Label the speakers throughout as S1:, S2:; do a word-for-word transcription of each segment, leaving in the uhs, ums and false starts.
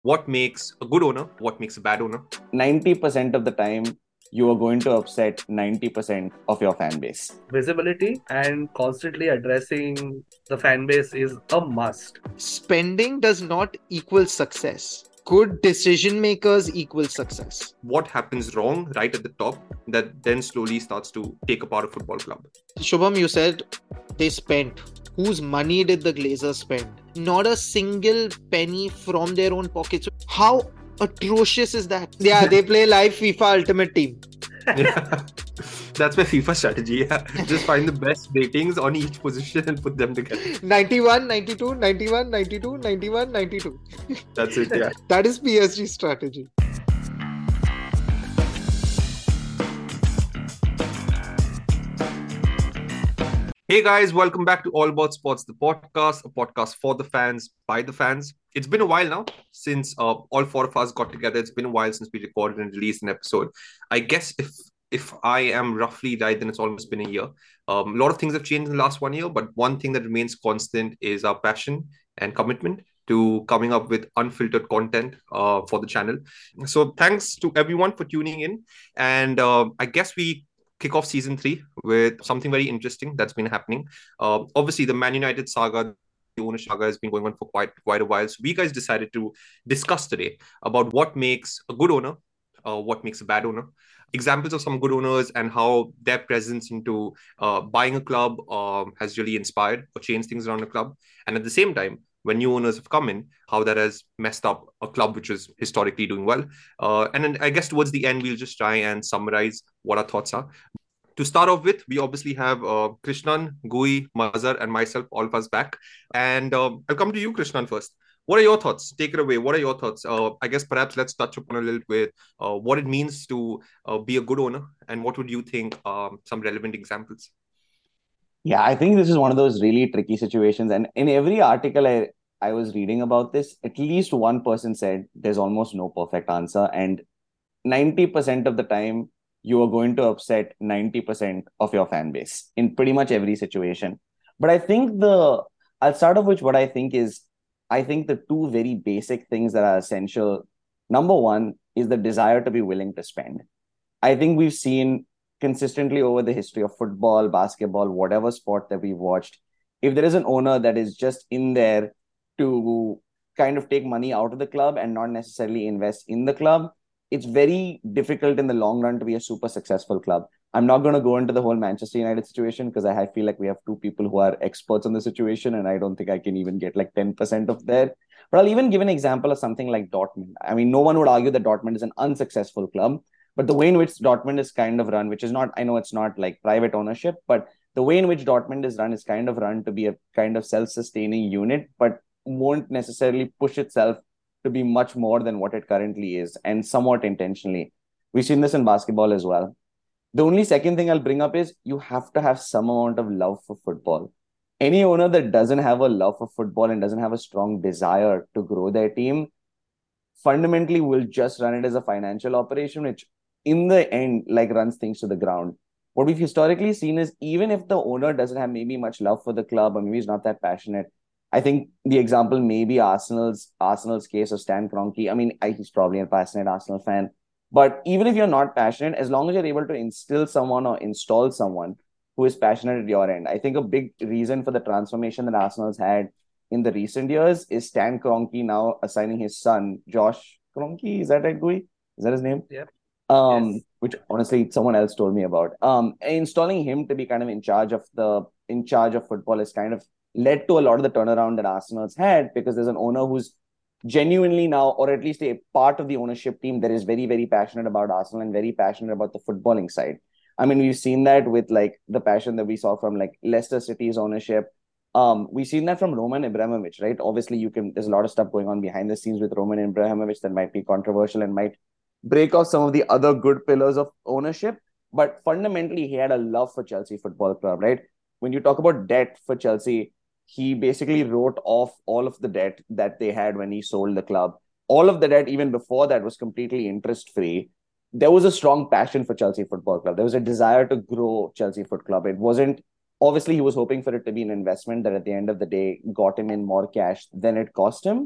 S1: What makes a good owner? What makes a bad owner?
S2: ninety percent of the time, you are going to upset ninety percent of your fan base.
S3: Visibility and constantly addressing the fan base is a must.
S4: Spending does not equal success. Good decision makers equal success.
S1: What happens wrong right at the top that then slowly starts to take apart a football club?
S4: Shubham, you said they spent. Whose money did the Glazers spend? Not a single penny from their own pockets. How atrocious is that? Yeah, they play live FIFA Ultimate Team.
S1: Yeah. That's my FIFA strategy. Yeah. Just find the best ratings on each position and put them together.
S4: ninety-one, ninety-two, ninety-one, ninety-two, ninety-one, ninety-two.
S1: That's it, yeah.
S4: That is P S G strategy.
S1: Hey guys, welcome back to All About Sports, the podcast, a podcast for the fans, by the fans. It's been a while now since uh, all four of us got together. It's been a while since we recorded and released an episode. I guess if if I am roughly right, then it's almost been a year. Um, a lot of things have changed in the last one year, but one thing that remains constant is our passion and commitment to coming up with unfiltered content uh, for the channel. So thanks to everyone for tuning in. And uh, I guess we kick off season three with something very interesting that's been happening. Uh, obviously, the Man United saga, the ownership saga has been going on for quite quite a while. So we guys decided to discuss today about what makes a good owner, uh, what makes a bad owner, examples of some good owners and how their presence into uh, buying a club um, has really inspired or changed things around the club. And at the same time, when new owners have come in, how that has messed up a club which was historically doing well. Uh, and then I guess towards the end, we'll just try and summarize what our thoughts are. To start off with, we obviously have uh, Krishnan, Gui, Mazhar, and myself, all of us back. And uh, I'll come to you, Krishnan, first. What are your thoughts? Take it away. What are your thoughts? Uh, I guess perhaps let's touch upon a little bit uh, what it means to uh, be a good owner, and what would you think um, some relevant examples?
S2: Yeah, I think this is one of those really tricky situations. And in every article I, I was reading about this, at least one person said there's almost no perfect answer. And ninety percent of the time, you are going to upset ninety percent of your fan base in pretty much every situation. But I think the, I'll start off with what I think is, I think the two very basic things that are essential. Number one is the desire to be willing to spend. I think we've seen consistently over the history of football, basketball, whatever sport that we've watched, if there is an owner that is just in there to kind of take money out of the club and not necessarily invest in the club, it's very difficult in the long run to be a super successful club. I'm not going to go into the whole Manchester United situation because I feel like we have two people who are experts on the situation, and I don't think I can even get like ten percent of that. But I'll even give an example of something like Dortmund. I mean, no one would argue that Dortmund is an unsuccessful club, but the way in which Dortmund is kind of run, which is not, I know it's not like private ownership, but the way in which Dortmund is run is kind of run to be a kind of self-sustaining unit, but won't necessarily push itself to be much more than what it currently is, and somewhat intentionally. We've seen this in basketball as well. The only second thing I'll bring up is you have to have some amount of love for football. Any owner that doesn't have a love for football and doesn't have a strong desire to grow their team fundamentally will just run it as a financial operation, which in the end, like runs things to the ground. What we've historically seen is even if the owner doesn't have maybe much love for the club or maybe he's not that passionate, I think the example may be Arsenal's Arsenal's case of Stan Kroenke. I mean, I, he's probably a passionate Arsenal fan, but even if you're not passionate, as long as you're able to instill someone or install someone who is passionate at your end, I think a big reason for the transformation that Arsenal's had in the recent years is Stan Kroenke now assigning his son Josh Kroenke. Is that right, Gui? Is that his name?
S3: Yep.
S2: Um,
S3: Yes.
S2: which honestly someone else told me about. Um, installing him to be kind of in charge of the in charge of football is kind of led to a lot of the turnaround that Arsenal's had, because there's an owner who's genuinely now, or at least a part of the ownership team that is very, very passionate about Arsenal and very passionate about the footballing side. I mean, we've seen that with like the passion that we saw from like Leicester City's ownership. Um, we've seen that from Roman Abramovich, right? Obviously, you can. There's a lot of stuff going on behind the scenes with Roman Abramovich that might be controversial and might break off some of the other good pillars of ownership. But fundamentally, he had a love for Chelsea Football Club, right? When you talk about debt for Chelsea, he basically wrote off all of the debt that they had when he sold the club. All of the debt, even before that, was completely interest free. There was a strong passion for Chelsea Football Club. There was a desire to grow Chelsea Foot Club. It wasn't, obviously, he was hoping for it to be an investment that at the end of the day got him in more cash than it cost him.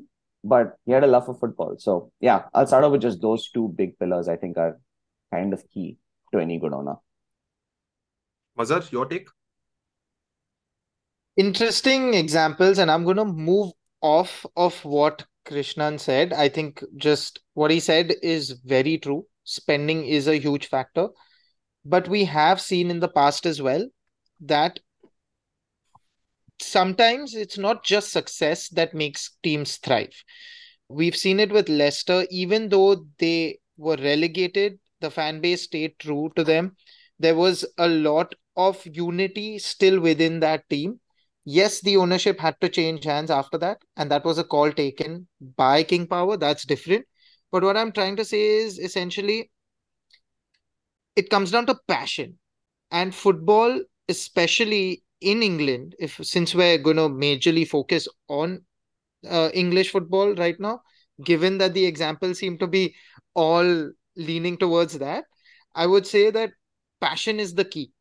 S2: but he had a love for football. So yeah, I'll start off with just those two big pillars I think are kind of key to any good owner.
S1: Mazhar, your take?
S4: Interesting examples, and I'm going to move off of what Krishnan said. I think just what he said is very true. Spending is a huge factor, but we have seen in the past as well that sometimes it's not just success that makes teams thrive. We've seen it with Leicester, even though they were relegated, the fan base stayed true to them. There was a lot of unity still within that team. Yes, the ownership had to change hands after that, and that was a call taken by King Power. That's different. But what I'm trying to say is essentially it comes down to passion. And football, especially in England, if since we're going to majorly focus on uh, English football right now, given that the examples seem to be all leaning towards that, I would say that passion is the key.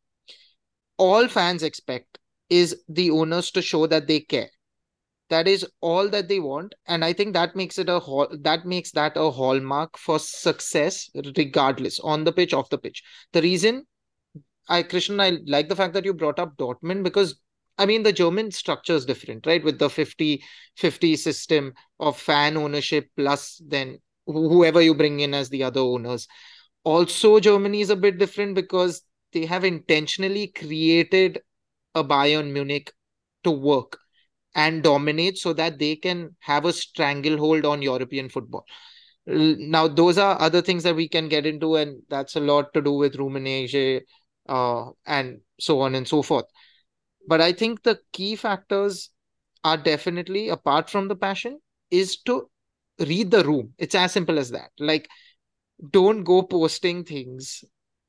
S4: All fans expect is the owners to show that they care. That is all that they want, and I think that makes it a hall that makes that a hallmark for success, regardless on the pitch, off the pitch. The reason I, Christian, I like the fact that you brought up Dortmund because, I mean, the German structure is different, right? With the fifty fifty system of fan ownership plus then wh- whoever you bring in as the other owners. Also, Germany is a bit different because they have intentionally created a Bayern Munich to work and dominate so that they can have a stranglehold on European football. L- Now, those are other things that we can get into, and that's a lot to do with Rummenigge uh, and so on and so forth. But I think the key factors are definitely, apart from the passion, is to read the room. It's as simple as that. Like, don't go posting things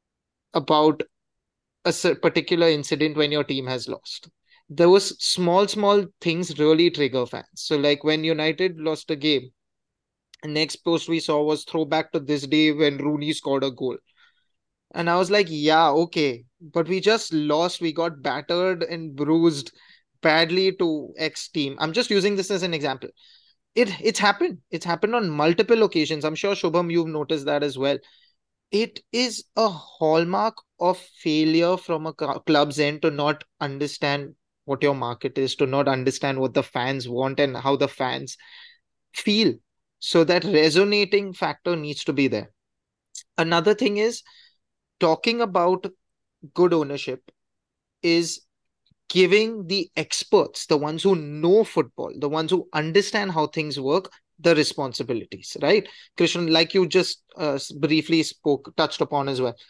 S4: about a cer- particular incident when your team has lost. Those small, small things really trigger fans. So, like when United lost a game, next post we saw was throwback to this day when Rooney scored a goal. And I was like, yeah, okay. But we just lost. We got battered and bruised badly to X team. I'm just using this as an example. It it's happened. It's happened on multiple occasions. I'm sure Shubham, you've noticed that as well. It is a hallmark of failure from a cu- club's end to not understand what your market is, to not understand what the fans want and how the fans feel. So that resonating factor needs to be there. Another thing is talking about good ownership is giving the experts, the ones who know football, the ones who understand how things work, the responsibilities, right? Krishnan, like you just uh, s- briefly spoke, touched upon as well.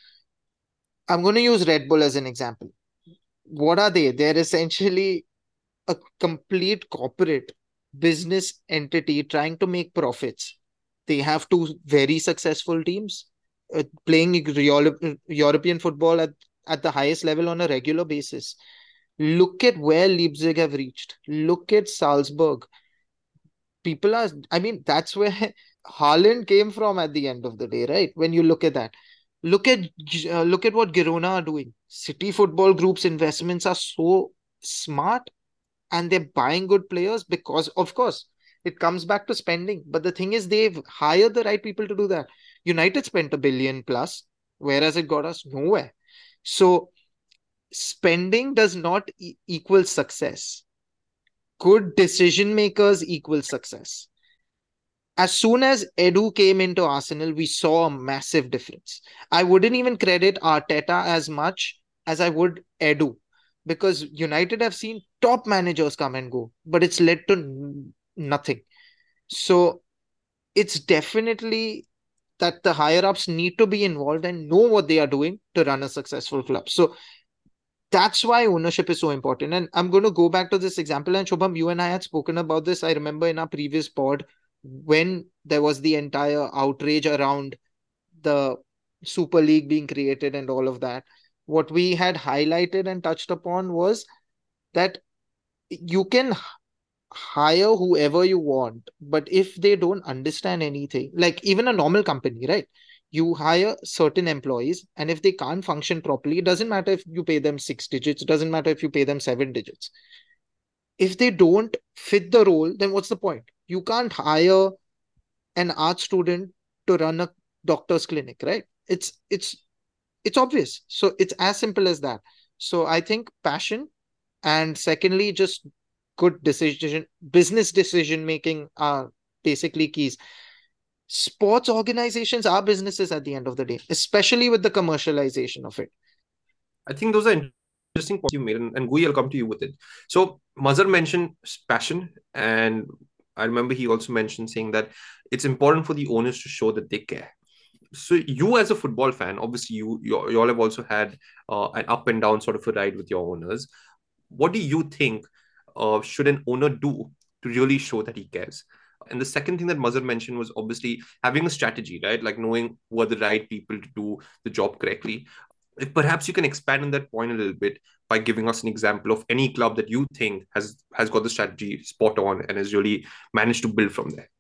S4: I'm going to use Red Bull as an example. What are they? They're essentially a complete corporate business entity trying to make profits. They have two very successful teams uh, playing Euro- European football at, at the highest level on a regular basis. Look at where Leipzig have reached. Look at Salzburg. People are, I mean, that's where Haaland came from at the end of the day, right? When you look at that. Look at G- uh, look at what Girona are doing. City Football Group's investments are so smart and they're buying good players because, of course, it comes back to spending. But the thing is, they've hired the right people to do that. United spent a billion plus, whereas it got us nowhere. So spending does not e- equal success. Good decision makers equal success. As soon as Edu came into Arsenal, we saw a massive difference. I wouldn't even credit Arteta as much as I would Edu because United have seen top managers come and go, but it's led to n- nothing. So it's definitely that the higher ups need to be involved and know what they are doing to run a successful club. So that's why ownership is so important. And I'm going to go back to this example. And Shubham, you and I had spoken about this. I remember in our previous pod when there was the entire outrage around the Super League being created and all of that. What we had highlighted and touched upon was that you can h- hire whoever you want, but if they don't understand anything, like even a normal company, right? You hire certain employees, and if they can't function properly, it doesn't matter if you pay them six digits, it doesn't matter if you pay them seven digits. If they don't fit the role, then what's the point? You can't hire an art student to run a doctor's clinic, right? It's it's it's obvious. So it's as simple as that. So I think passion, and secondly, just good decision, business decision making are basically keys. Sports organizations are businesses at the end of the day, especially with the commercialization of it.
S1: I think those are interesting points you made, and, and Gui, I'll come to you with it. So Mazhar mentioned passion, and I remember he also mentioned saying that it's important for the owners to show that they care. So you as a football fan, obviously you you, you all have also had uh, an up and down sort of a ride with your owners. What do you think uh, should an owner do to really show that he cares? And the second thing that Mazhar mentioned was obviously having a strategy, right? Like knowing who are the right people to do the job correctly. If perhaps you can expand on that point a little bit by giving us an example of any club that you think has has got the strategy spot on and has really managed to build from there.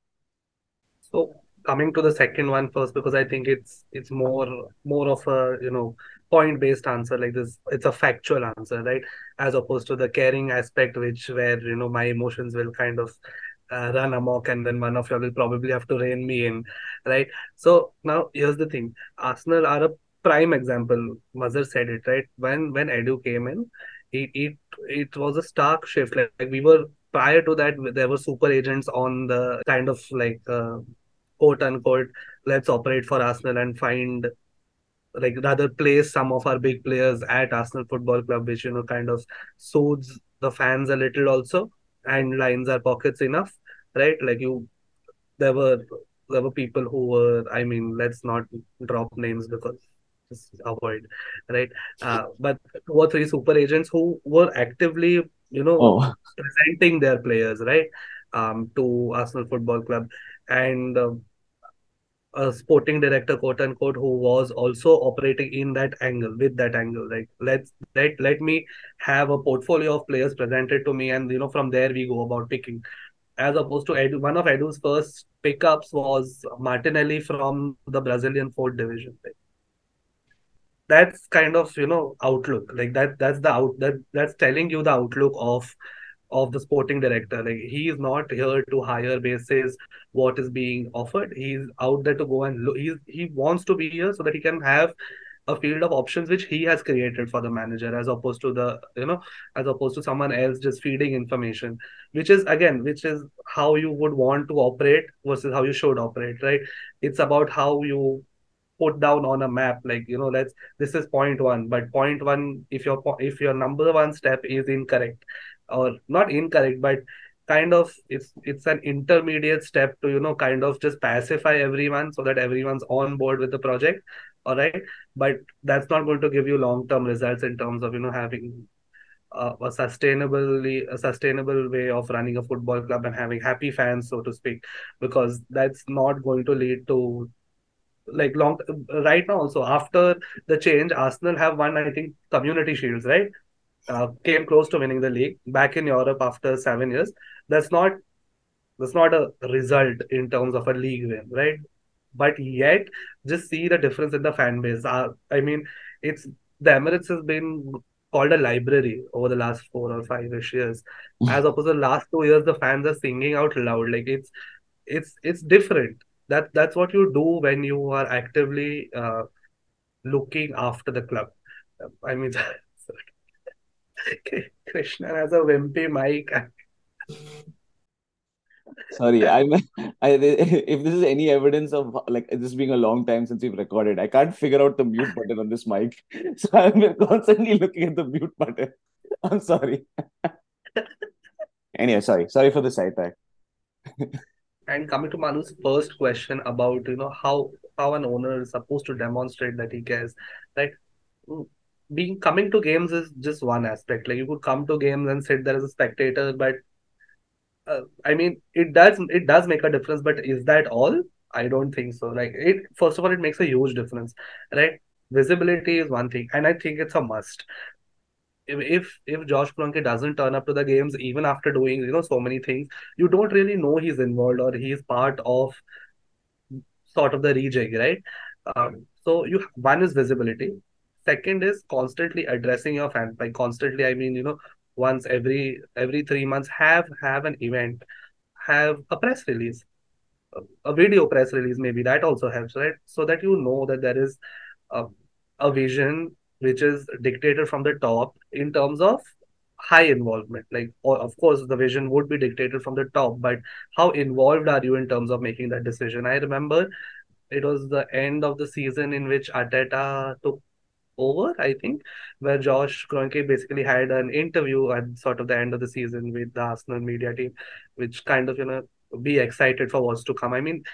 S3: So coming to the second one first, because I think it's it's more more of a you know point based answer like this. It's a factual answer, right? As opposed to the caring aspect, which where you know my emotions will kind of uh, run amok, and then one of you will probably have to rein me in, right? So now here's the thing: Arsenal are a prime example. Mazhar said it right when when Edu came in. It it it was a stark shift. Like, like we were prior to that, there were super agents on the kind of like. Uh, quote unquote, let's operate for Arsenal and find like rather place some of our big players at Arsenal Football Club, which you know kind of soothes the fans a little also and lines our pockets enough, right? Like you, there were there were people who were, I mean, let's not drop names because just avoid, right? Uh, but two or three super agents who were actively, you know,
S2: Oh,
S3: presenting their players, right, um, to Arsenal Football Club, and uh, a sporting director, quote unquote, who was also operating in that angle with that angle. Like let's let let me have a portfolio of players presented to me, and you know from there we go about picking. As opposed to Edu, one of Edu's first pickups was Martinelli from the Brazilian fourth division. Like, that's kind of you know outlook like that. That's the out that that's telling you the outlook of of the sporting director. Like he is not here to hire basis what is being offered. He's out there to go and look. He's he wants to be here so that he can have a field of options which he has created for the manager, as opposed to the you know as opposed to someone else just feeding information, which is again which is how you would want to operate versus how you should operate, right? It's about how you put down on a map, like you know let's this is point one, but point one, if your po- if your number one step is incorrect, or not incorrect but kind of it's it's an intermediate step to you know kind of just pacify everyone so that everyone's on board with the project, all right, but that's not going to give you long term results in terms of you know having uh, a sustainably a sustainable way of running a football club and having happy fans, so to speak, because that's not going to lead to like long right now. Also after the change, Arsenal have won, I think, community shields, right? Uh, came close to winning the league back in Europe after seven years. That's not that's not a result in terms of a league win, right? But yet just see the difference in the fan base. uh, I mean, it's the Emirates has been called a library over the last four or five-ish years, as opposed to the last two years the fans are singing out loud. Like it's it's it's different. That that's what you do when you are actively uh, looking after the club. I mean, Krishna has a wimpy mic.
S2: sorry. I'm. I, if this is any evidence of like this being a long time since we've recorded, I can't figure out the mute button on this mic, so I'm constantly looking at the mute button. I'm sorry. Anyway, sorry. Sorry for the sidetrack.
S3: And coming to Manu's first question about you know how how an owner is supposed to demonstrate that he cares, right? Mm, Being coming to games is just one aspect. Like you could come to games and sit there as a spectator, but uh, I mean, it does it does make a difference. But is that all? I don't think so. Like it, first of all, it makes a huge difference, right? Visibility is one thing, and I think it's a must. If if, if Josh Kroenke doesn't turn up to the games, even after doing you know so many things, you don't really know he's involved or he's part of sort of the rejig, right? Um, so you one is visibility. Second is constantly addressing your fans. By constantly, I mean you know once every every three months, have have an event, have a press release, a, a video press release, maybe that also helps, right? So that you know that there is a, a vision which is dictated from the top in terms of high involvement. Like, or of course, the vision would be dictated from the top, but how involved are you in terms of making that decision? I remember it was the end of the season in which Arteta took over, I think, where Josh Kroenke basically had an interview at sort of the end of the season with the Arsenal media team, which kind of, you know, be excited for what's to come. I mean,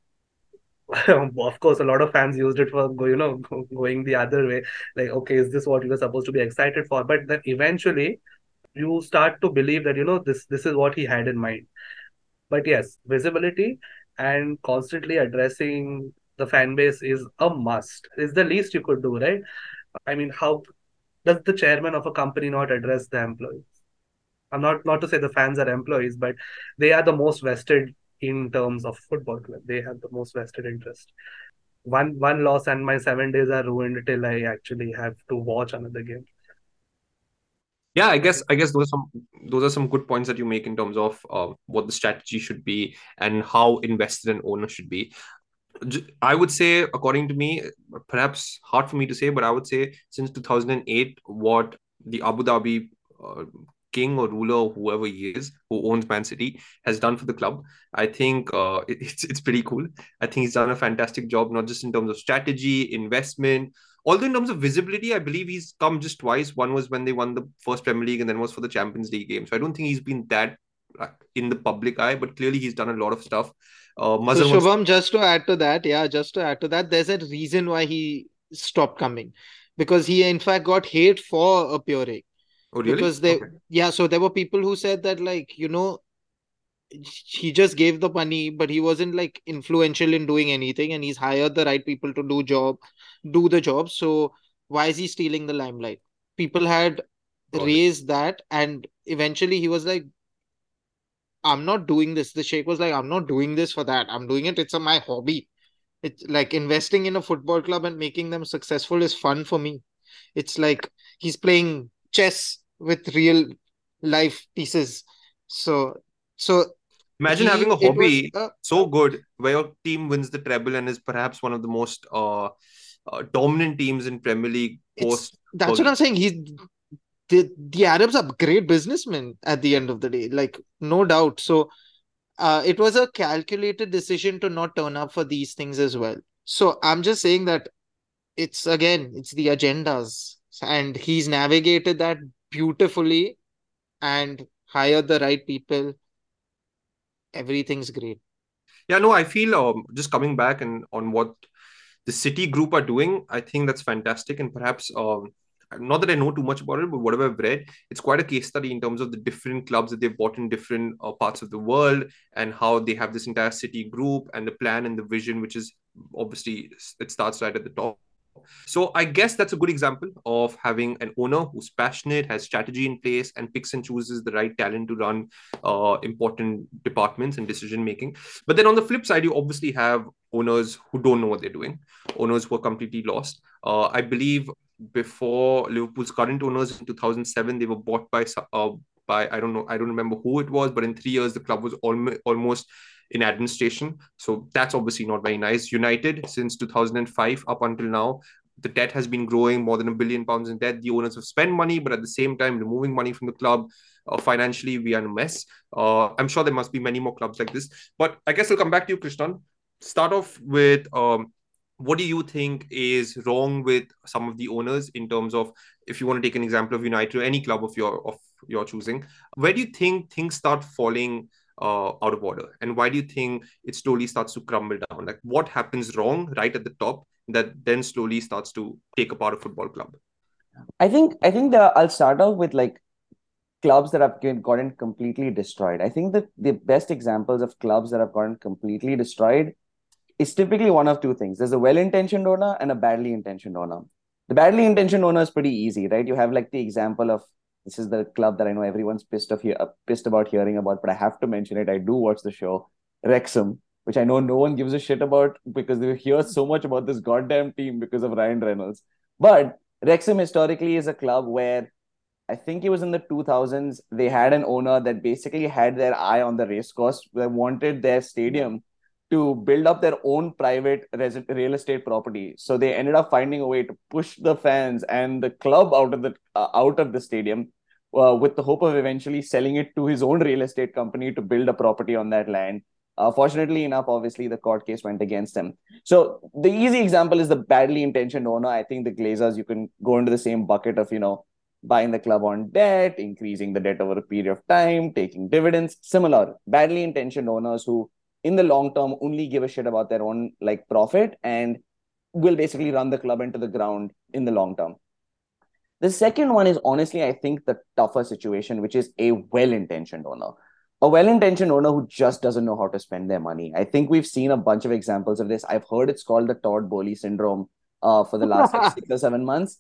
S3: of course, a lot of fans used it for go, you know, go, going the other way. Like, okay, is this what you were supposed to be excited for? But then eventually, you start to believe that you know this this is what he had in mind. But yes, visibility and constantly addressing the fan base is a must. Is the least you could do, right? I mean, how does the chairman of a company not address the employees? I'm not not to say the fans are employees, but they are the most vested in terms of football club. They have the most vested interest. One one loss and my seven days are ruined till I actually have to watch another game.
S1: Yeah, I guess I guess those are some those are some good points that you make in terms of uh, what the strategy should be and how invested an owner should be. J- I would say, according to me, perhaps hard for me to say, but I would say since two thousand eight, what the Abu Dhabi uh, king or ruler, or whoever he is, who owns Man City, has done for the club, I think uh, it- it's it's pretty cool. I think he's done a fantastic job, not just in terms of strategy, investment. Although in terms of visibility, I believe he's come just twice. One was when they won the first Premier League, and then was for the Champions League game. So I don't think he's been that uh, in the public eye, but clearly he's done a lot of stuff. Uh,
S4: So
S1: Mazhar wants.
S4: Shubham, just to add to that, yeah, just to add to that, there's a reason why he stopped coming, because he in fact got hate for appearing.
S1: Oh, really?
S4: Because they,
S1: Okay.
S4: yeah, so there were people who said that, like, you know, he just gave the money, but he wasn't like influential in doing anything, and he's hired the right people to do job, do the job. So why is he stealing the limelight? People had
S1: Got it.
S4: raised that, and eventually he was like, I'm not doing this. The Sheikh was like, I'm not doing this for that. I'm doing it. It's a, my hobby. It's like investing in a football club and making them successful is fun for me. It's like he's playing chess with real life pieces. So, so
S1: Imagine having
S4: he,
S1: a
S4: it was,
S1: hobby
S4: uh,
S1: so good where your team wins the treble and is perhaps one of the most uh, uh, dominant teams in Premier League
S4: it's,
S1: post
S4: that's what I'm
S1: Fergie.
S4: saying. He's, the, the Arabs are great businessmen at the end of the day, like, no doubt. So, uh, it was a calculated decision to not turn up for these things as well. So, I'm just saying that it's again, it's the agendas, and he's navigated that beautifully and hired the right people. Everything's great.
S1: Yeah, no, I feel um, just coming back and on what the City group are doing, I think that's fantastic. And perhaps, um, not that I know too much about it, but whatever I've read, it's quite a case study in terms of the different clubs that they've bought in different uh, parts of the world and how they have this entire City group and the plan and the vision, which is obviously it starts right at the top. So I guess that's a good example of having an owner who's passionate, has strategy in place, and picks and chooses the right talent to run uh, important departments and decision making. But then on the flip side, you obviously have owners who don't know what they're doing, owners who are completely lost. Uh, I believe before Liverpool's current owners in two thousand seven, they were bought by uh, by I don't know, I don't remember who it was, but in three years the club was almost almost in administration. So that's obviously not very nice. United since two thousand five up until now, the debt has been growing, more than a billion pounds in debt. The owners have spent money, but at the same time removing money from the club. Uh, financially, we are in a mess. Uh, I'm sure there must be many more clubs like this. But I guess I'll come back to you, Krishnan. Start off with um, what do you think is wrong with some of the owners in terms of, if you want to take an example of United or any club of your of your choosing, where do you think things start falling uh, out of order, and why do you think it slowly starts to crumble down? Like, what happens wrong right at the top that then slowly starts to take apart a football club?
S2: I think I think the I'll start off with like clubs that have get- gotten completely destroyed. I think that the best examples of clubs that have gotten completely destroyed is typically one of two things. There's a well-intentioned owner and a badly intentioned owner. The badly intentioned owner is pretty easy, right? You have like the example of, this is the club that I know everyone's pissed of here, pissed about hearing about, but I have to mention it. I do watch the show, Wrexham, which I know no one gives a shit about because they hear so much about this goddamn team because of Ryan Reynolds. But Wrexham historically is a club where I think it was in the two thousands, they had an owner that basically had their eye on the race course. They wanted their stadium to build up their own private res- real estate property. So they ended up finding a way to push the fans and the club out of the uh, out of the stadium, uh, with the hope of eventually selling it to his own real estate company to build a property on that land. Uh, fortunately enough, obviously, the court case went against him. So the easy example is the badly intentioned owner. I think the Glazers, you can go into the same bucket of, you know, buying the club on debt, increasing the debt over a period of time, taking dividends. Similar, badly intentioned owners who, in the long term, only give a shit about their own like profit and will basically run the club into the ground in the long term. The second one is honestly, I think, the tougher situation, which is a well-intentioned owner. A well-intentioned owner who just doesn't know how to spend their money. I think we've seen a bunch of examples of this. I've heard it's called the Todd Boehly syndrome uh, for the last like six or seven months.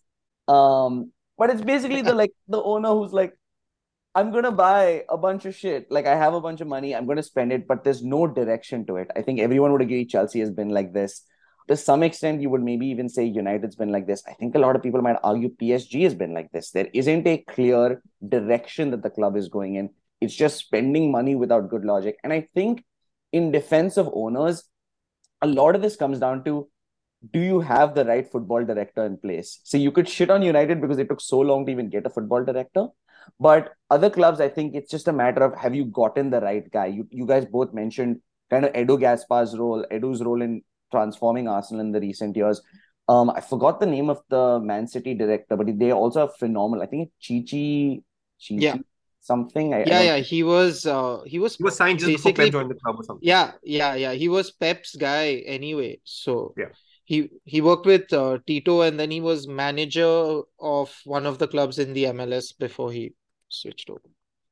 S2: Um, but it's basically the like the owner who's like, I'm gonna buy a bunch of shit. Like I have a bunch of money, I'm gonna spend it, but there's no direction to it. I think everyone would agree Chelsea has been like this. To some extent, you would maybe even say United's been like this. I think a lot of people might argue P S G has been like this. There isn't a clear direction that the club is going in. It's just spending money without good logic. And I think in defense of owners, a lot of this comes down to, do you have the right football director in place? So you could shit on United because it took so long to even get a football director. But other clubs, I think it's just a matter of, have you gotten the right guy? You you guys both mentioned kind of Edu Gaspar's role, Edu's role in transforming Arsenal in the recent years. Um, I forgot the name of the Man City director, but they also have phenomenal. I think Chichi, Chichi
S4: Yeah.
S2: something. I, I
S4: Yeah,
S2: don't
S4: yeah. He was uh he was
S1: He was signed just before Pep
S4: basically
S1: joined the club or something.
S4: yeah, yeah, yeah. He was Pep's guy anyway. So
S1: Yeah.
S4: he he worked with uh, Tito, and then he was manager of one of the clubs in the M L S before he switched over.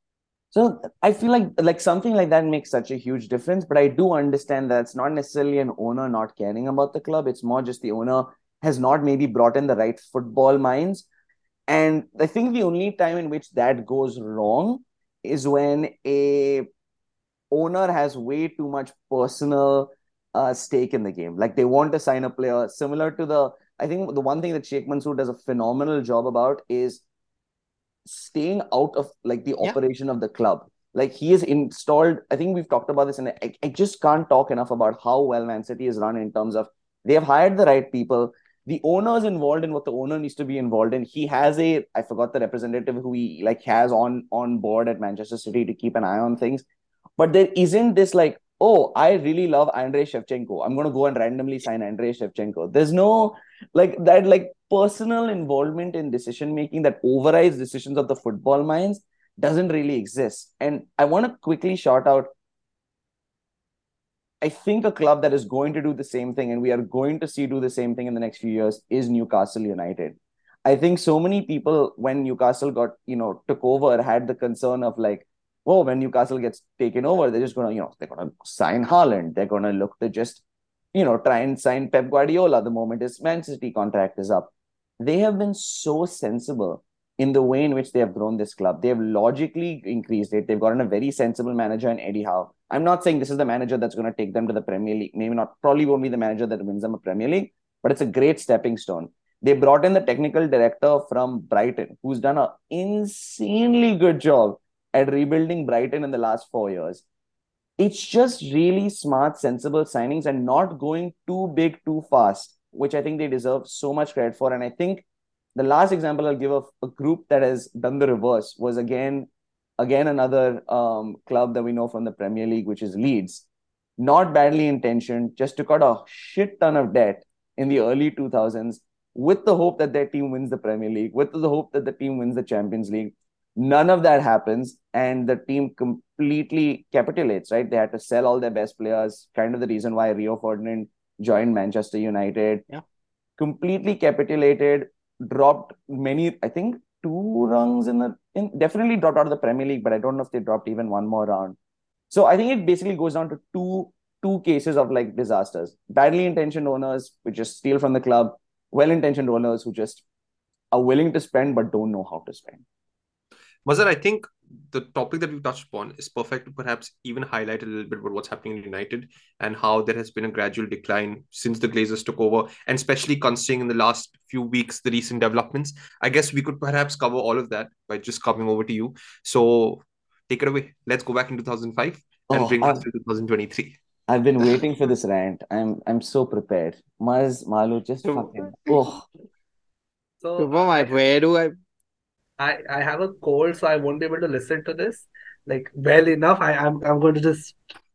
S2: So I feel like like something like that makes such a huge difference. But I do understand that it's not necessarily an owner not caring about the club. It's more just the owner has not maybe brought in the right football minds. And I think the only time in which that goes wrong is when a owner has way too much personal uh, stake in the game. Like they want to sign a player similar to the. I think the one thing that Sheikh Mansour does a phenomenal job about is staying out of like the
S4: Yeah.
S2: operation of the club. Like he is installed. I think we've talked about this, and I, I just can't talk enough about how well Man City is run in terms of they have hired the right people. The owner is involved in what the owner needs to be involved in. He has a I forgot the representative who he like has on on board at Manchester City to keep an eye on things. But there isn't this like, oh, I really love Andrei Shevchenko, I'm going to go and randomly sign Andrei Shevchenko. There's no like that, like personal involvement in decision making that overrides decisions of the football minds doesn't really exist. And I want to quickly shout out, I think a club that is going to do the same thing and we are going to see do the same thing in the next few years is Newcastle United. I think so many people, when Newcastle got, you know, took over, had the concern of like, oh, when Newcastle gets taken over, they're just going to, you know, they're going to sign Haaland. They're going to look to just, you know, try and sign Pep Guardiola the moment his Man City contract is up. They have been so sensible in the way in which they have grown this club. They have logically increased it. They've gotten a very sensible manager in Eddie Howe. I'm not saying this is the manager that's going to take them to the Premier League. Maybe not, probably won't be the manager that wins them a Premier League, but it's a great stepping stone. They brought in the technical director from Brighton, who's done an insanely good job at rebuilding Brighton in the last four years. It's just really smart, sensible signings and not going too big too fast, which I think they deserve so much credit for. And I think the last example I'll give of a group that has done the reverse was again, again another um, club that we know from the Premier League, which is Leeds. Not badly intentioned, just took out a shit ton of debt in the early two thousands with the hope that their team wins the Premier League, with the hope that the team wins the Champions League. None of that happens, and the team completely capitulates, right? They had to sell all their best players, kind of the reason why Rio Ferdinand joined Manchester United.
S4: Yeah.
S2: Completely capitulated, dropped many, I think, two rungs in the, in, definitely dropped out of the Premier League, but I don't know if they dropped even one more round. So I think it basically goes down to two, two cases of like disasters. Badly intentioned owners who just steal from the club, well-intentioned owners who just are willing to spend but don't know how to spend.
S1: Mazhar, I think the topic that we touched upon is perfect to perhaps even highlight a little bit about what's happening in United and how there has been a gradual decline since the Glazers took over, and especially considering in the last few weeks the recent developments. I guess we could perhaps cover all of that by just coming over to you. So take it away. Let's go back in two thousand five and
S2: Oh,
S1: bring us
S2: I've,
S1: to two thousand twenty-three.
S2: I've been waiting for this rant. I'm I'm so prepared. Maz, Malu, just
S4: So,
S2: fucking oh.
S3: So
S4: Shubham, I,
S3: I,
S4: where do I?
S3: I I have a cold, so I won't be able to listen to this like well enough. I I'm I'm going to just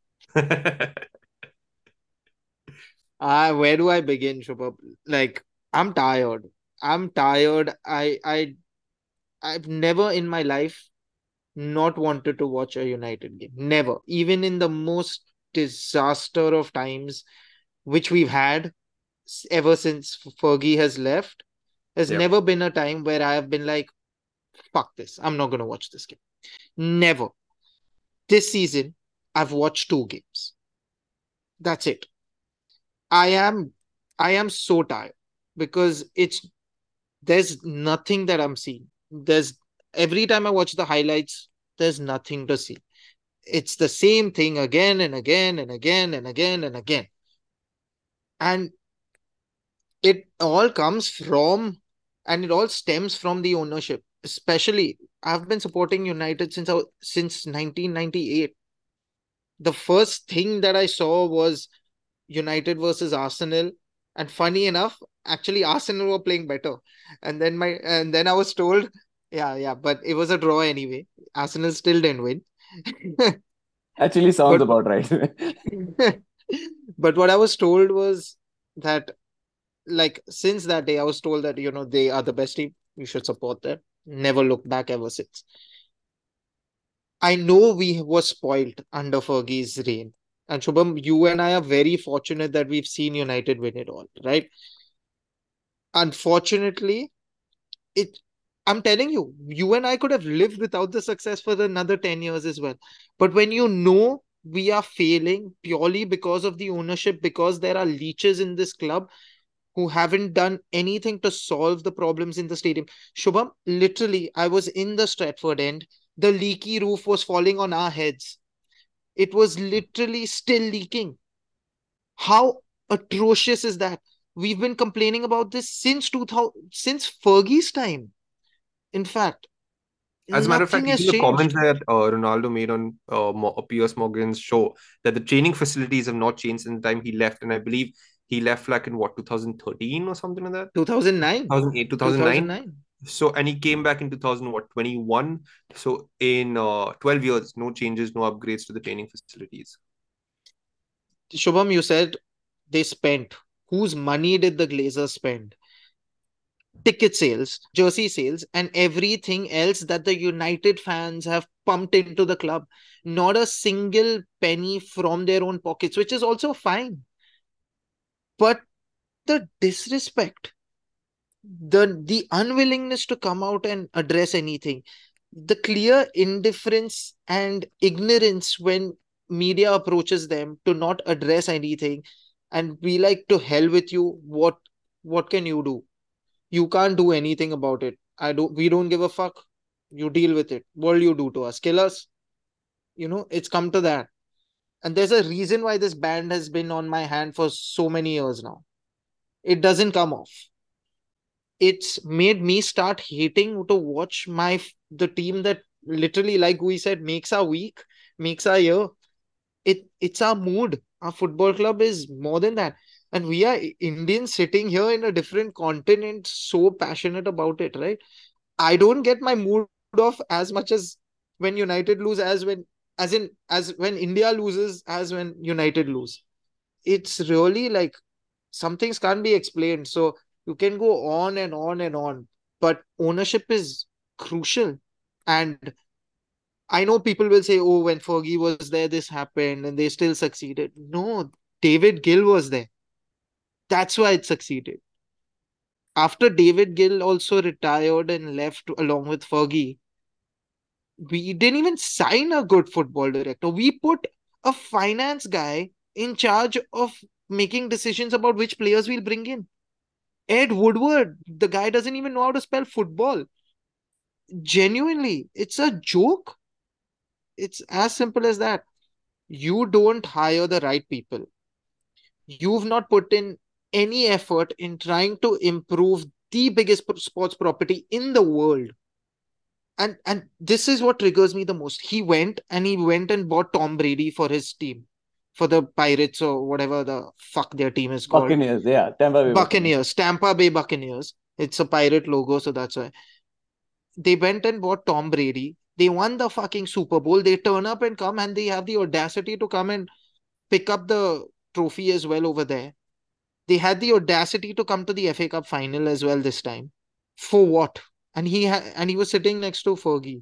S4: Ah, where do I begin, Shubham? Like, I'm tired. I'm tired. I I I've never in my life not wanted to watch a United game. Never. Even in the most disaster of times which we've had s- ever since Fergie has left, there's
S1: Yep.
S4: never been a time where I have been like, fuck this. I'm not gonna watch this game. Never. This season, I've watched two games. That's it. I am I am so tired because it's there's nothing that I'm seeing. There's every time I watch the highlights, there's nothing to see. It's the same thing again and again and again and again and again. And it all comes from and it all stems from the ownership. Especially, I've been supporting United since I, since nineteen ninety-eight. The first thing that I saw was United versus Arsenal. And funny enough, actually Arsenal were playing better. And then my and then I was told, yeah, yeah, but it was a draw anyway. Arsenal still didn't win.
S2: Actually sounds
S4: But
S2: about right.
S4: but what I was told was that like since that day I was told that you know they are the best team. You should support them. Never looked back ever since. I know we were spoiled under Fergie's reign. And Shubham, you and I are very fortunate that we've seen United win it all, right? Unfortunately, it I'm telling you, you and I could have lived without the success for another ten years as well. But when you know we are failing purely because of the ownership, because there are leeches in this club who haven't done anything to solve the problems in the stadium. Shubham, literally, I was in the Stratford end. The leaky roof was falling on our heads. It was literally still leaking. How atrocious is that? We've been complaining about this since two thousand, since Fergie's time. In fact,
S1: As a matter of fact,
S4: nothing has
S1: even the comments
S4: changed.
S1: that uh, Ronaldo made on uh, Mo- uh, Piers Morgan's show that the training facilities have not changed since the time he left, and I believe he left like in what twenty thirteen or something like that,
S4: two thousand nine.
S1: two thousand eight, two thousand nine.
S4: two thousand nine.
S1: So, and he came back in two thousand what twenty-one. So in uh, twelve years, no changes, no upgrades to the training facilities.
S4: Shubham, you said they spent. Whose money did the Glazers spend? Ticket sales, jersey sales, and everything else that the United fans have pumped into the club. Not a single penny from their own pockets, which is also fine. But the disrespect, the the unwillingness to come out and address anything, the clear indifference and ignorance when media approaches them to not address anything and be like to hell with you, what what can you do? You can't do anything about it. I don't We don't give a fuck. You deal with it. What will you do to us? Kill us? You know, it's come to that. And there's a reason why this band has been on my hand for so many years now. It doesn't come off. It's made me start hating to watch my the team that literally, like we said, makes our week, makes our year. It it's our mood. Our football club is more than that. And we are Indians sitting here in a different continent, so passionate about it, right? I don't get my mood off as much as when United lose, as when as in as when India loses, as when United lose. It's really like some things can't be explained. So you can go on and on and on, but ownership is crucial. And I know people will say, oh, when Fergie was there, this happened and they still succeeded. No, David Gill was there. That's why it succeeded. After David Gill also retired and left along with Fergie, we didn't even sign a good football director. We put a finance guy in charge of making decisions about which players we'll bring in. Ed Woodward, the guy doesn't even know how to spell football. Genuinely, it's a joke. It's as simple as that. You don't hire the right people. You've not put in any effort in trying to improve the biggest p- sports property in the world. And and this is what triggers me the most. He went and he went and bought Tom Brady for his team, for the Pirates or whatever the fuck their team is called.
S2: Buccaneers, yeah, Tampa Bay Buccaneers.
S4: Buccaneers, Tampa Bay Buccaneers. It's a pirate logo, so that's why. They went and bought Tom Brady. They won the fucking Super Bowl. They turn up and come and they have the audacity to come and pick up the trophy as well over there. They had the audacity to come to the F A Cup final as well this time. For what? And he ha- and he was sitting next to Fergie.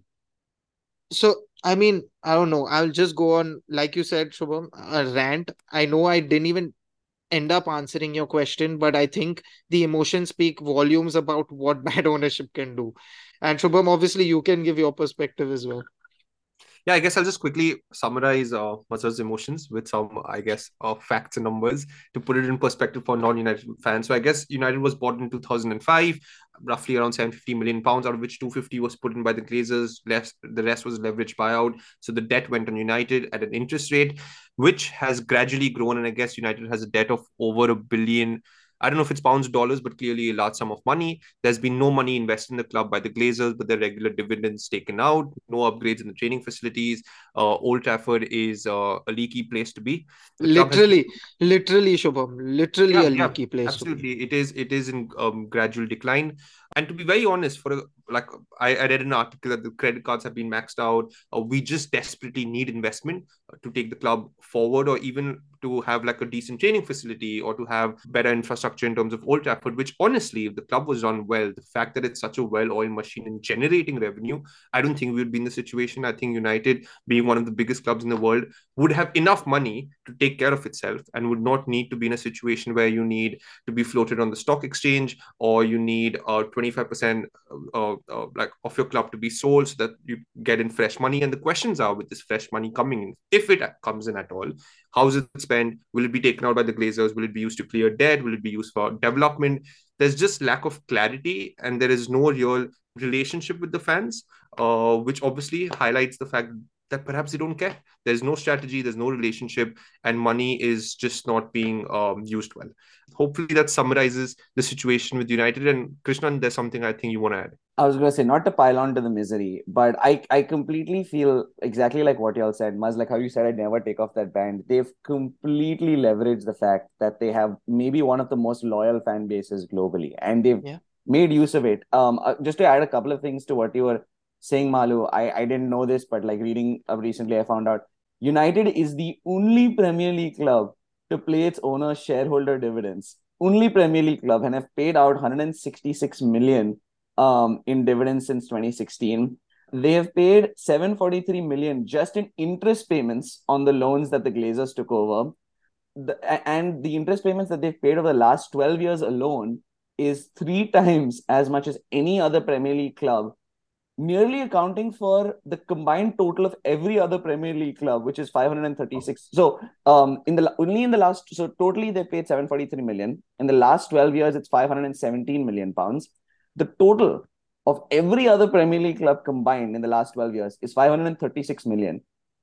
S4: So I mean, I don't know. I'll just go on, like you said, Shubham, a rant. I know I didn't even end up answering your question, but I think the emotions speak volumes about what bad ownership can do. And Shubham, obviously, you can give your perspective as well.
S1: Yeah, I guess I'll just quickly summarize uh, Mazhar's emotions with some, I guess, uh, facts and numbers to put it in perspective for non-United fans. So I guess United was bought in two thousand five, roughly around seven hundred fifty million pounds, out of which two hundred fifty was put in by the Glazers. Less, the rest was leveraged buyout. So the debt went on United at an interest rate, which has gradually grown. And I guess United has a debt of over a billion. I don't know if it's pounds, dollars, but clearly a large sum of money. There's been no money invested in the club by the Glazers, but the regular dividends taken out, no upgrades in the training facilities. Uh, Old Trafford is uh, a leaky place to be. The club has
S4: Literally, literally, Shubham, literally
S1: yeah,
S4: a
S1: yeah,
S4: leaky place to be.
S1: absolutely. It is it is in um, gradual decline. And to be very honest, for a, like I, I read an article that the credit cards have been maxed out. Uh, we just desperately need investment uh, to take the club forward, or even to have like a decent training facility, or to have better infrastructure in terms of Old Trafford. Which honestly, if the club was run well, the fact that it's such a well-oiled machine and generating revenue, I don't think we would be in the situation. I think United, being one of the biggest clubs in the world, would have enough money to take care of itself and would not need to be in a situation where you need to be floated on the stock exchange, or you need uh, twenty-five percent uh, uh, like of your club to be sold so that you get in fresh money. And the questions are, with this fresh money coming in, if it comes in at all, how is it spent? Will it be taken out by the Glazers? Will it be used to clear debt? Will it be used for development? There's just lack of clarity, and there is no real relationship with the fans, uh, which obviously highlights the fact that perhaps they don't care. There's no strategy, there's no relationship, and money is just not being um, used well. Hopefully that summarizes the situation with United. And Krishnan, there's something I think you want to add.
S2: I was going to say, not to pile on to the misery, but I, I completely feel exactly like what y'all said. Maz, like how you said, I'd never take off that band. They've completely leveraged the fact that they have maybe one of the most loyal fan bases globally, and they've
S4: Yeah.
S2: made use of it. Um, uh, just to add a couple of things to what you were saying, Malu, I, I didn't know this, but like reading up recently, I found out United is the only Premier League club to pay its owners shareholder dividends. Only Premier League club, and have paid out one hundred sixty-six million um, in dividends since twenty sixteen. They have paid seven hundred forty-three million just in interest payments on the loans that the Glazers took over. The, and the interest payments that they've paid over the last twelve years alone is three times as much as any other Premier League club, nearly accounting for the combined total of every other Premier League club, which is five hundred thirty-six. So, um, in the only in the last, so totally they paid seven hundred forty-three million. In the last twelve years, it's five hundred seventeen million pounds. The total of every other Premier League club combined in the last twelve years is five hundred thirty-six million.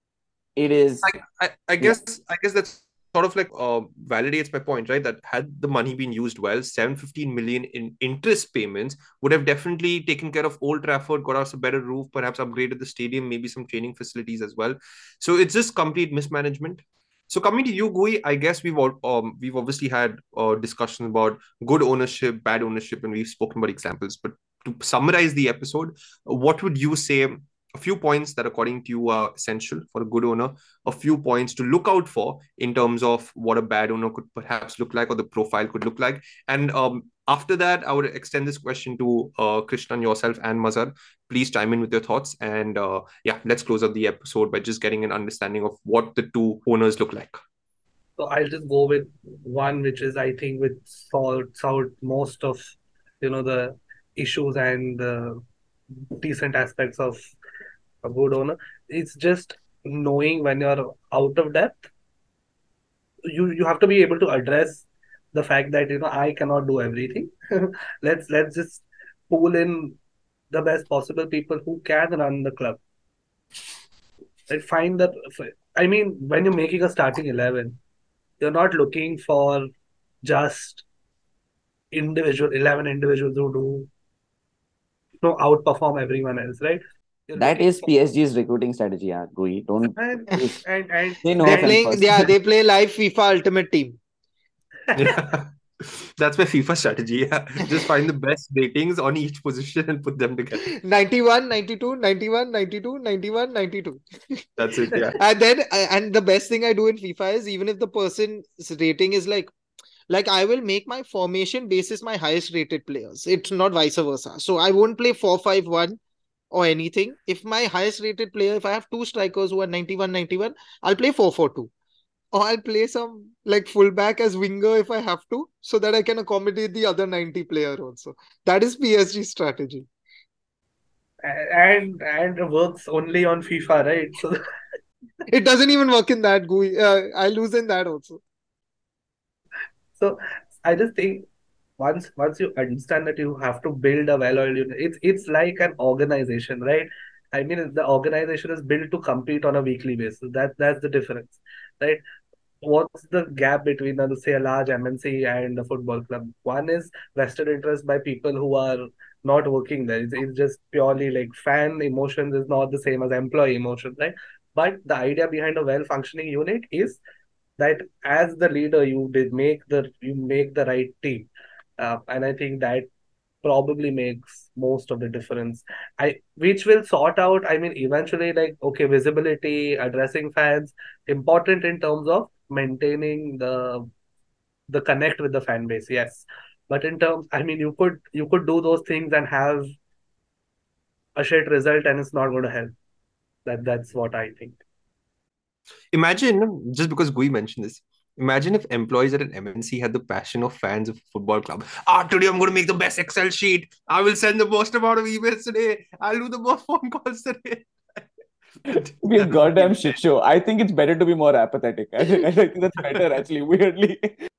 S2: It is.
S1: I, I, I guess yeah. I guess that's sort of like uh, validates my point, right? That had the money been used well, seven hundred fifteen million in interest payments would have definitely taken care of Old Trafford, got us a better roof, perhaps upgraded the stadium, maybe some training facilities as well. So it's just complete mismanagement. So coming to you, Gui, I guess we've all, um, we've obviously had uh, discussions about good ownership, bad ownership, and we've spoken about examples. But to summarize the episode, what would you say? A few points that according to you are essential for a good owner, a few points to look out for in terms of what a bad owner could perhaps look like, or the profile could look like. And um, after that, I would extend this question to uh, Krishnan, yourself, and Mazhar. Please chime in with your thoughts. And uh, yeah, let's close out the episode by just getting an understanding of what the two owners look like.
S3: So I'll just go with one, which is, I think, which sorts out most of, you know, the issues and the decent aspects of a good owner. It's just knowing when you're out of depth. You you have to be able to address the fact that, you know, I cannot do everything. let's let's just pull in the best possible people who can run the club. Like find the. I mean, when you're making a starting eleven, you're not looking for just individual eleven individuals who do you know outperform everyone else, right? You're
S2: That
S3: looking
S2: is
S3: for
S2: P S G's recruiting strategy, yeah. Gui, don't
S3: and
S2: please
S3: and and
S2: say no
S4: They're
S3: and
S2: offense
S4: playing,
S2: first.
S4: yeah, they play live FIFA Ultimate Team.
S1: Yeah. That's my FIFA strategy. Yeah. Just find the best ratings on each position and put them together.
S4: ninety-one, ninety-two, ninety-one, ninety-two, ninety-one, ninety-two.
S1: That's it. Yeah.
S4: And then, uh, and the best thing I do in FIFA is even if the person's rating is like, like I will make my formation basis my highest rated players. It's not vice versa. So I won't play four five one or anything. If my highest rated player, if I have two strikers who are ninety-one, ninety-one, I'll play four four two. Or I'll play some like fullback as winger if I have to, so that I can accommodate the other ninety player also. That is P S G strategy.
S3: and and it works only on FIFA, right? So
S4: It doesn't even work in that G U I. Uh, I lose in that also.
S3: so I just think once once you understand that you have to build a well-oiled unit, it's it's like an organization, right? I mean, the organization is built to compete on a weekly basis. That that's the difference, right? What's the gap between, uh, say, a large M N C and a football club? One is vested interest by people who are not working there. It's, it's just purely like fan emotions is not the same as employee emotions, right? But the idea behind a well-functioning unit is that as the leader, you did make the you make the right team, uh, and I think that probably makes most of the difference. I which will sort out. I mean, eventually, like okay, visibility, addressing fans, important in terms of maintaining the the connect with the fan base. Yes, but in terms, I mean, you could you could do those things and have a shit result, and it's not going to help. That that's what I think.
S1: Imagine, just because Gui mentioned this, imagine if employees at an M N C had the passion of fans of a football club. Ah, today I'm going to make the best Excel sheet. I will send the most amount of emails today. I'll do the most phone calls today.
S2: Be a goddamn shit show. I think it's better to be more apathetic. I think, I think that's better, actually, weirdly.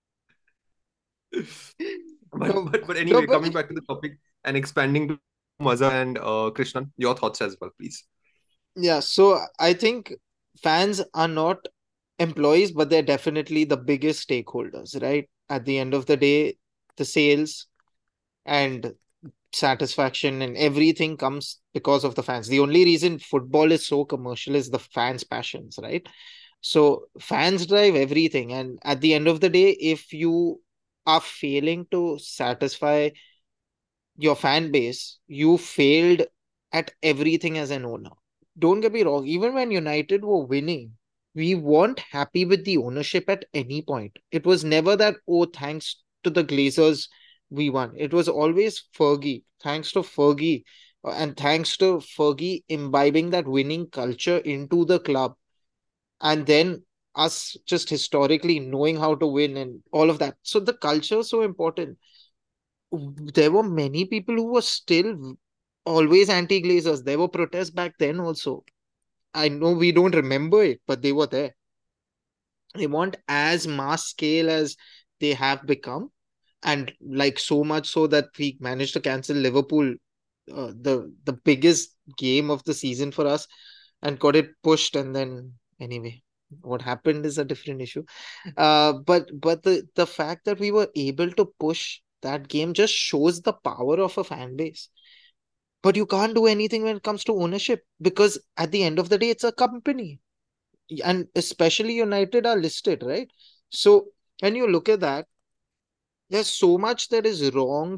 S1: but,
S4: No,
S1: but but
S4: no,
S1: anyway,
S4: but
S1: coming back to the topic and expanding to Maza and uh, Krishnan, your thoughts as well, please.
S4: yeah, so I think fans are not employees, but they're definitely the biggest stakeholders, right? At the end of the day, the sales and satisfaction and everything comes because of the fans. The only reason football is so commercial is the fans' passions, right? So fans drive everything. And at the end of the day, if you are failing to satisfy your fan base, you failed at everything as an owner. Don't get me wrong, even when United were winning, we weren't happy with the ownership at any point. It was never that, oh, thanks to the Glazers, we won. It was always Fergie. Thanks to Fergie, uh, and thanks to Fergie imbibing that winning culture into the club. And then us just historically knowing how to win and all of that. So the culture is so important. There were many people who were still always anti-Glazers. There were protests back then also. I know we don't remember it, but they were there. They want as mass scale as they have become, and like so much so that we managed to cancel Liverpool, uh, the the biggest game of the season for us, and got it pushed. And then anyway, what happened is a different issue. Uh, but but the the fact that we were able to push that game just shows the power of a fan base. But you can't do anything when it comes to ownership, because at the end of the day, it's a company. And especially United are listed, right? So when you look at that, there's so much that is wrong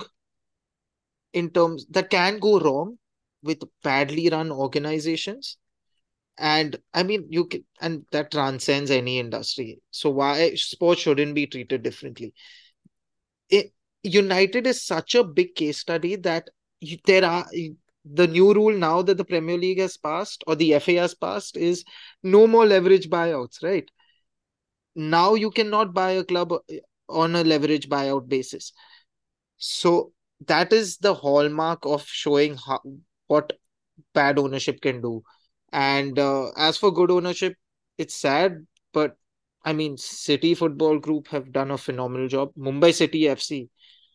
S4: in terms that can go wrong with badly run organizations. And I mean, you can, and that transcends any industry. So why sports shouldn't be treated differently? It, United is such a big case study that you, there are the new rule now that the Premier League has passed or the F A has passed is no more leverage buyouts, right? Now you cannot buy a club on a leverage buyout basis. So that is the hallmark of showing how, what bad ownership can do. And uh, as for good ownership, it's sad, but I mean, City Football Group have done a phenomenal job. Mumbai City F C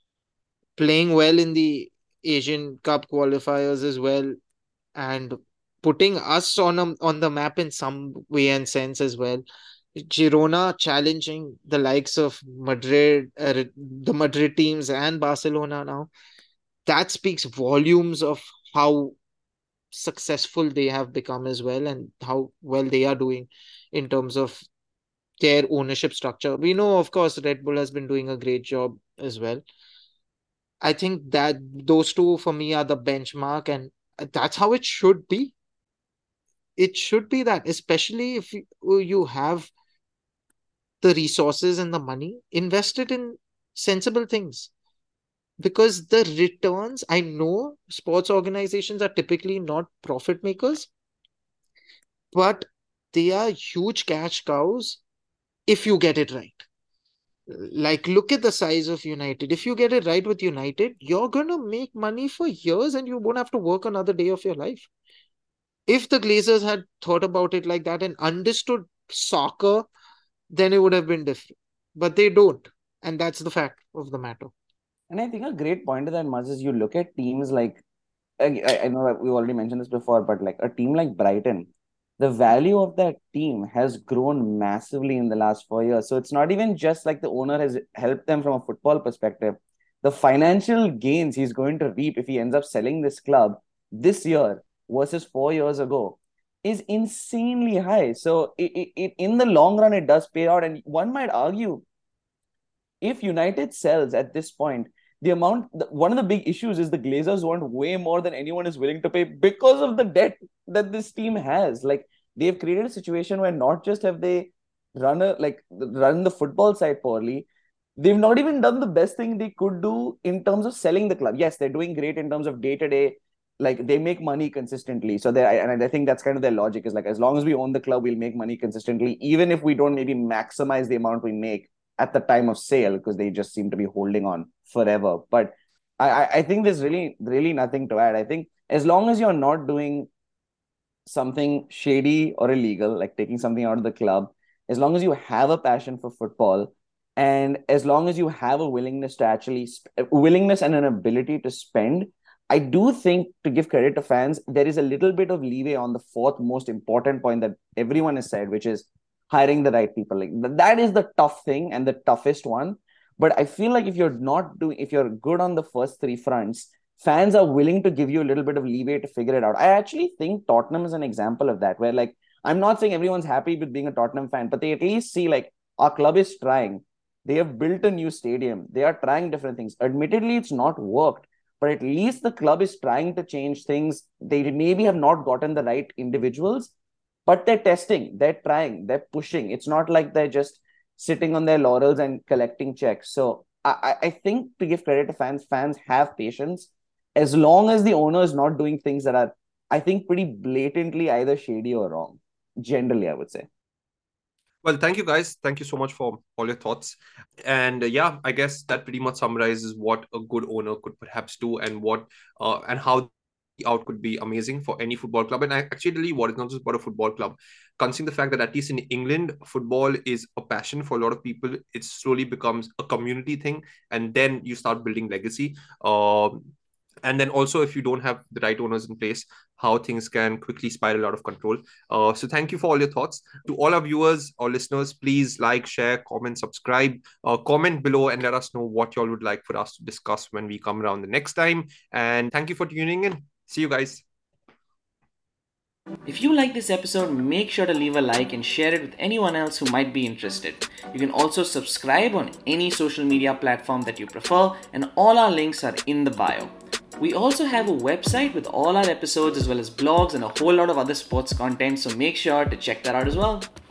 S4: playing well in the Asian Cup qualifiers as well. And putting us on a, on the map in some way and sense as well. Girona challenging the likes of Madrid, uh, the Madrid teams and Barcelona now. That speaks volumes of how successful they have become as well, and how well they are doing in terms of their ownership structure. We know, of course, Red Bull has been doing a great job as well. I think that those two for me are the benchmark, and that's how it should be. It should be that, especially if you, you have the resources and the money, invest it in sensible things. Because the returns, I know sports organizations are typically not profit makers, but they are huge cash cows if you get it right. Like, look at the size of United. If you get it right with United, you're going to make money for years and you won't have to work another day of your life. If the Glazers had thought about it like that and understood soccer, then it would have been different. But they don't. And that's the fact of the matter.
S2: And I think a great point to that, Maz, is you look at teams like, I, I know that we've already mentioned this before, but like a team like Brighton, the value of that team has grown massively in the last four years. So it's not even just like the owner has helped them from a football perspective. The financial gains he's going to reap if he ends up selling this club this year versus four years ago is insanely high. So it, it, it, in the long run, it does pay out. And one might argue, if United sells at this point, the amount, one of the big issues is the Glazers want way more than anyone is willing to pay because of the debt that this team has. Like, they've created a situation where not just have they run a like run the football side poorly, they've not even done the best thing they could do in terms of selling the club. Yes, they're doing great in terms of day to day, like they make money consistently. So they and I think that's kind of their logic is like, as long as we own the club, we'll make money consistently, even if we don't maybe maximize the amount we make at the time of sale, because they just seem to be holding on forever. But I, I think there's really, really nothing to add. I think as long as you're not doing something shady or illegal, like taking something out of the club, as long as you have a passion for football, and as long as you have a willingness to actually, sp- willingness and an ability to spend, I do think, to give credit to fans, there is a little bit of leeway on the fourth most important point that everyone has said, which is hiring the right people. Like that is the tough thing and the toughest one. But I feel like if you're not doing, if you're good on the first three fronts, fans are willing to give you a little bit of leeway to figure it out. I actually think Tottenham is an example of that, where like, I'm not saying everyone's happy with being a Tottenham fan, but they at least see like our club is trying. They have built a new stadium. They are trying different things. Admittedly, it's not worked, but at least the club is trying to change things. They maybe have not gotten the right individuals, but they're testing, they're trying, they're pushing. It's not like they're just sitting on their laurels and collecting checks. So I, I think, to give credit to fans, fans have patience as long as the owner is not doing things that are, I think, pretty blatantly either shady or wrong. Generally, I would say.
S1: Well, thank you guys. Thank you so much for all your thoughts. And uh, yeah, I guess that pretty much summarizes what a good owner could perhaps do, and what uh, and how out could be amazing for any football club. And actually, what is not just about a football club, considering the fact that at least in England, football is a passion for a lot of people. It slowly becomes a community thing, and then you start building legacy. Um, and then also, if you don't have the right owners in place, how things can quickly spiral out of control. Uh, so thank you for all your thoughts. To all our viewers or listeners, please like, share, comment, subscribe, uh, comment below, and let us know what y'all would like for us to discuss when we come around the next time. And thank you for tuning in. See you guys.
S5: If you like this episode, make sure to leave a like and share it with anyone else who might be interested. You can also subscribe on any social media platform that you prefer, and all our links are in the bio. We also have a website with all our episodes, as well as blogs and a whole lot of other sports content, so make sure to check that out as well.